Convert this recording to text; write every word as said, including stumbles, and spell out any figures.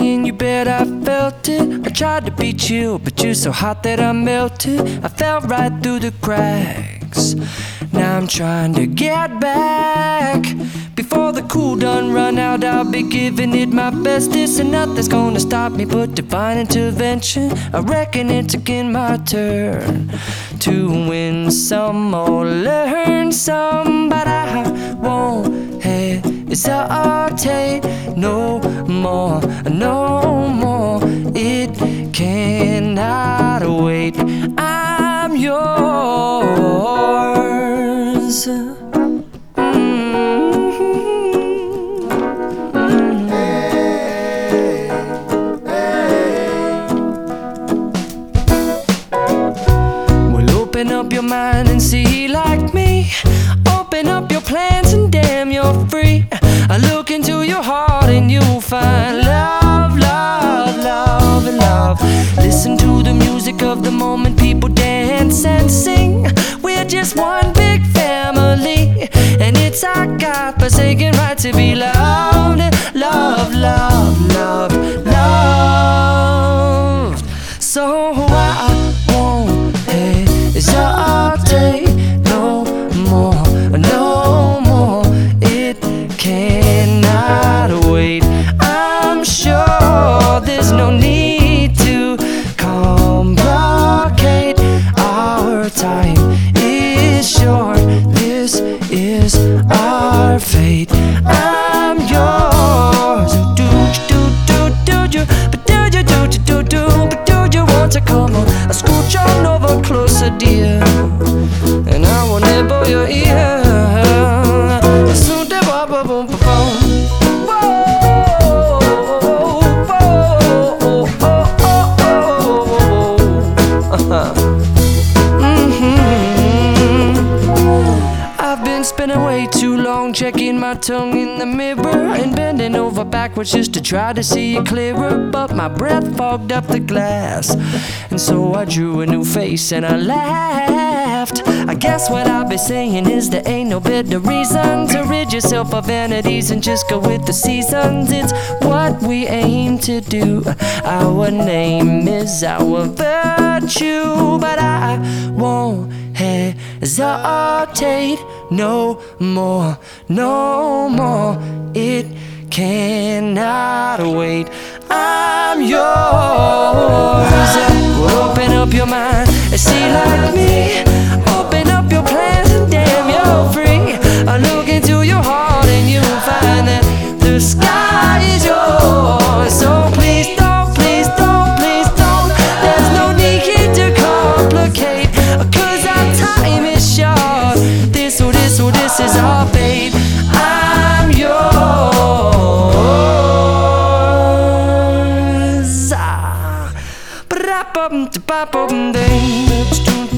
and you bet I felt it. I tried to be chill, but you're so hot that I melted. I fell right through the cracks. Now I'm trying to get back. Before the cool done run out, I'll be giving it my bestest, and nothing's gonna stop me but divine intervention. I reckon it's again my turn to win some or learn some, but I won't hesitate no more, no more. It cannot wait. I'm yours. Open up your mind and see like me. Open up your plans and damn, you're free. I look into your heart and you'll find love, love, love, and love. Listen to the music of the moment, people dance and sing. We're just one big family, and it's our God-forsaken right to be loved. Love, love, love, love. So I won't hesitate no more, no more. It cannot wait. I'm sure there's no need to complicate. Our time is short. This is our fate. I'm yours. Do do do do do, but do you do do do, but do you want to come on? I scooch on over closer, dear, and I will nibble your ear. Soon to bop bop boom boom. I've been spending way too long checking my tongue in the mirror and bending over backwards just to try to see it clearer, but my breath fogged up the glass, and so I drew a new face and I laughed. I guess what I'll be saying is there ain't no better reason to rid yourself of vanities and just go with the seasons. It's what we aim to do. Our name is our virtue, but I won't hesitate no more, no more. It cannot wait. I'm yours. Open up your mind and see like me. Open up your plans and damn, you're free. I look into your heart and you'll find that the sky is yours. So please don't, please don't, please don't. There's no need to complicate, 'cause our time is short. This or this or this is our fate. I'm yours. Ah, ba-da-bum-da-ba-bum-ding.